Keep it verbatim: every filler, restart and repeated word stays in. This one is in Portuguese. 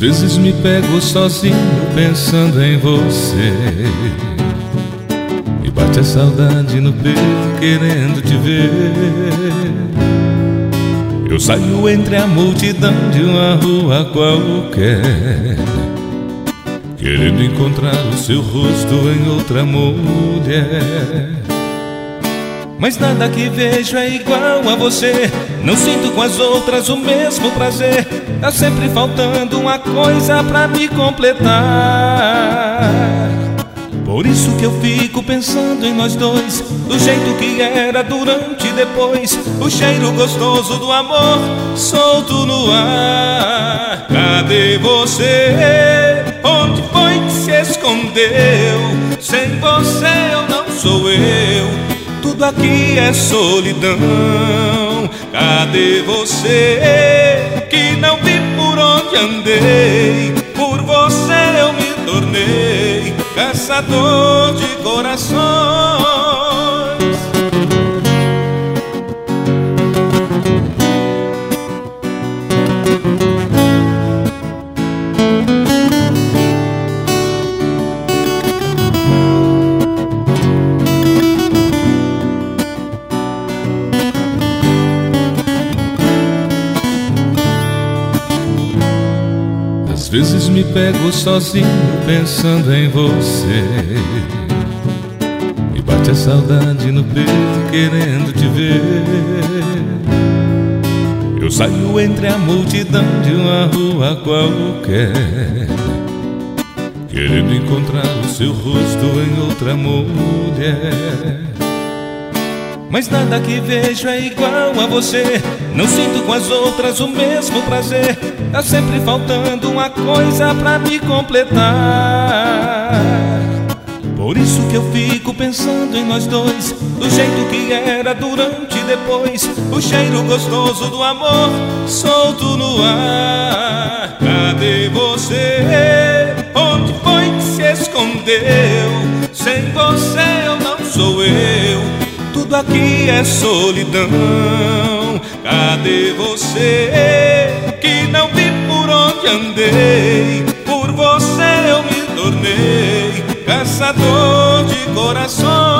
vezes me pego sozinho pensando em você, e bate a saudade no peito querendo te ver. Eu saio entre a multidão de uma rua qualquer, querendo encontrar o seu rosto em outra mulher. Mas nada que vejo é igual a você, não sinto com as outras o mesmo prazer. Tá sempre faltando uma coisa pra me completar. Por isso que eu fico pensando em nós dois, do jeito que era durante e depois, o cheiro gostoso do amor solto no ar. Cadê você? Onde foi que se escondeu? Sem você eu não sou eu, tudo aqui é solidão. Cadê você? Que não vi por onde andei, por você eu me tornei caçador de corações. Às vezes me pego sozinho pensando em você, e bate a saudade no peito querendo te ver. Eu saio entre a multidão de uma rua qualquer, querendo encontrar o seu rosto em outra mulher. Mas nada que vejo é igual a você, não sinto com as outras o mesmo prazer. Tá sempre faltando uma coisa pra me completar. Por isso que eu fico pensando em nós dois, do jeito que era durante e depois, o cheiro gostoso do amor solto no ar. Cadê você? Onde foi que se escondeu? Sem você eu não sou eu, tudo aqui é solidão. Cadê você? Que não vi por onde andei, por você eu me tornei caçador de corações.